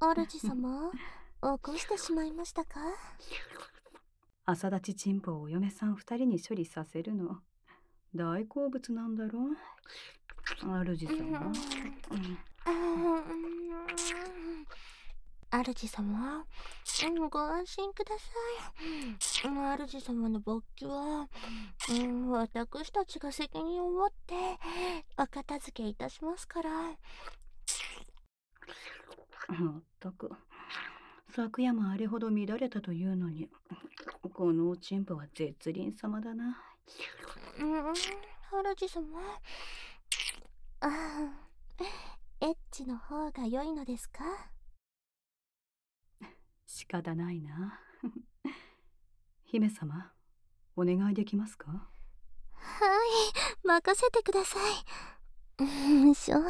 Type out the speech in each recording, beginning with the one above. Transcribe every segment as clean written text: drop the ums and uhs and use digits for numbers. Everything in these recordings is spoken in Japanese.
主様、起こしてしまいましたか？ 朝立ちチンポをお嫁さん2人に処理させるの大好物なんだろう、主様。 主様、ご安心ください。主様の勃起は、私たちが責任を持ってお片付けいたしますから。 まったく、昨夜もあれほど乱れたというのに、このおチンポは絶倫様だな。 主様、エッチの方が良いのですか？ 仕方ないな。姫様、お願いできますか？ はい、任せてください。しょ。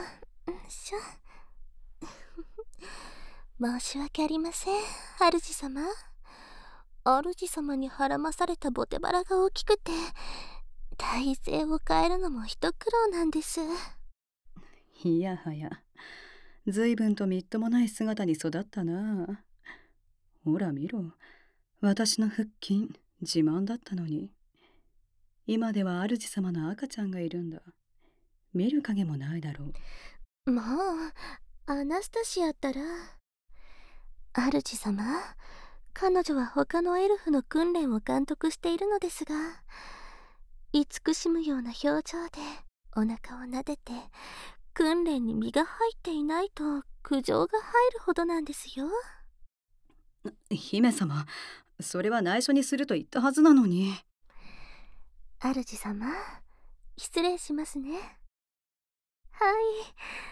申し訳ありません、主様。主様にはらまされたボテバラが大きくて、体勢を変えるのも一苦労なんです。 いやはや、随分とみっともない姿に育ったな。ほら見ろ、私の腹筋自慢だったのに、今では主様の赤ちゃんがいるんだ。見る影もないだろもう、アナスタシアったら。主様、彼女は他のエルフの訓練を監督しているのですが、慈しむような表情でお腹を撫でて、訓練に身が入っていないと苦情が入るほどなんですよ。 う。姫様、それは内緒にすると言ったはずなのに。 主様、失礼しますね。はい、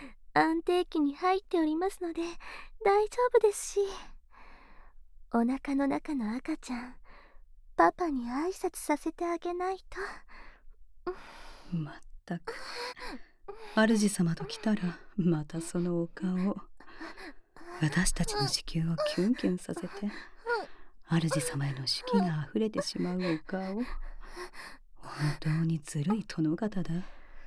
安定期に入っておりますので大丈夫ですし、お腹の中の赤ちゃん、パパに挨拶させてあげないと。 まったく、主様と来たらまたそのお顔。私たちの子宮をキュンキュンさせて、主様への手記が溢れてしまうお顔。本当にずるい殿方だ。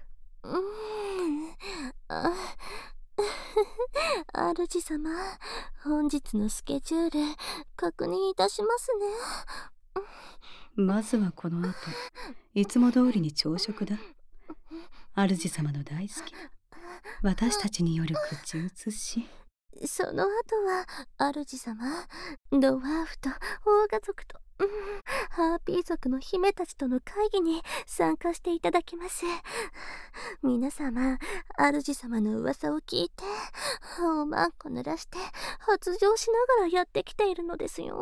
主様、本日のスケジュール確認いたしますね。 まずはこの後、いつも通りに朝食だ。主様の大好きな私たちによる口移し。 その後は主様、ドワーフとオーガ族と、ハーピー族の姫たちとの会議に参加していただきます。皆様、主様の噂を聞いておまんこ濡らして発情しながらやってきているのですよ。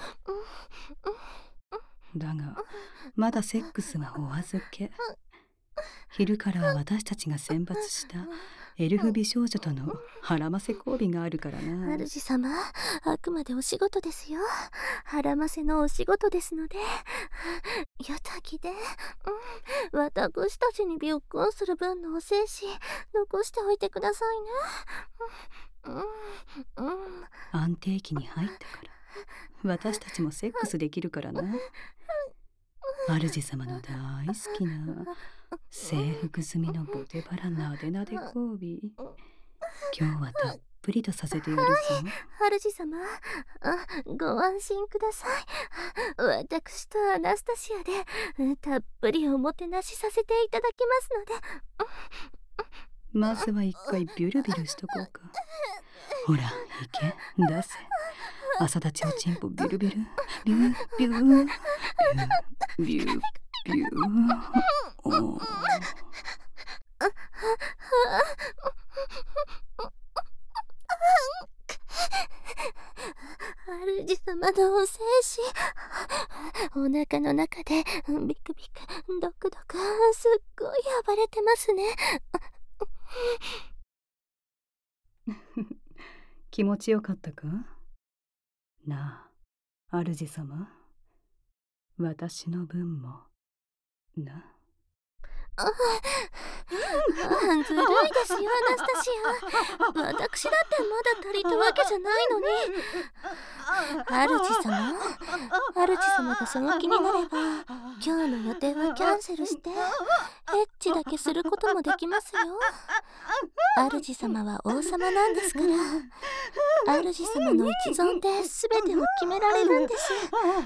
だがまだセックスはお預け。昼からは私たちが選抜したエルフ美少女とのはらませ交尾があるからな。 主様、あくまでお仕事ですよ。はらませのお仕事ですので、やたぎで、私たちにびっこんする分のお精子残しておいてくださいね。 安定期に入ったから私たちもセックスできるからな。主様の大好きな制服済みのボテバラなでなで交尾、今日はたっぷりとさせてやるぞ。 主様、ご安心ください。私とアナスタシアでたっぷりおもてなしさせていただきますので。 まずは一回ビュルビュルしとこうか。ほら、いけ、出せ。朝立ちおちんぽビュルビュル、ビュービュービュービュー。おー。 主様のお精子、お腹の中でビクビクドクドクすっごい暴れてますね。 気持ちよかったかなあ、主様。私の分もな。 ずるいですよ、アナスタシア。私だってまだ足りたわけじゃないのに。 主様、主様がその気になれば今日の予定はキャンセルしてエッチだけすることもできますよ。主様は王様なんですから、主様の一存で全てを決められるんです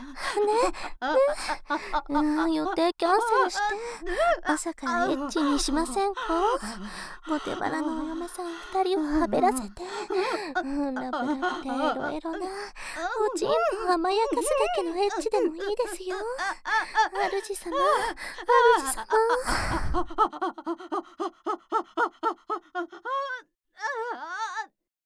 ね。予定キャンセルして朝からエッチにしませんか？モテバラのお嫁さん2人をはべらせて、ラブラブでエロエロなおちんぽ甘やかすだけのエッチでもいいですよ。主様、主様。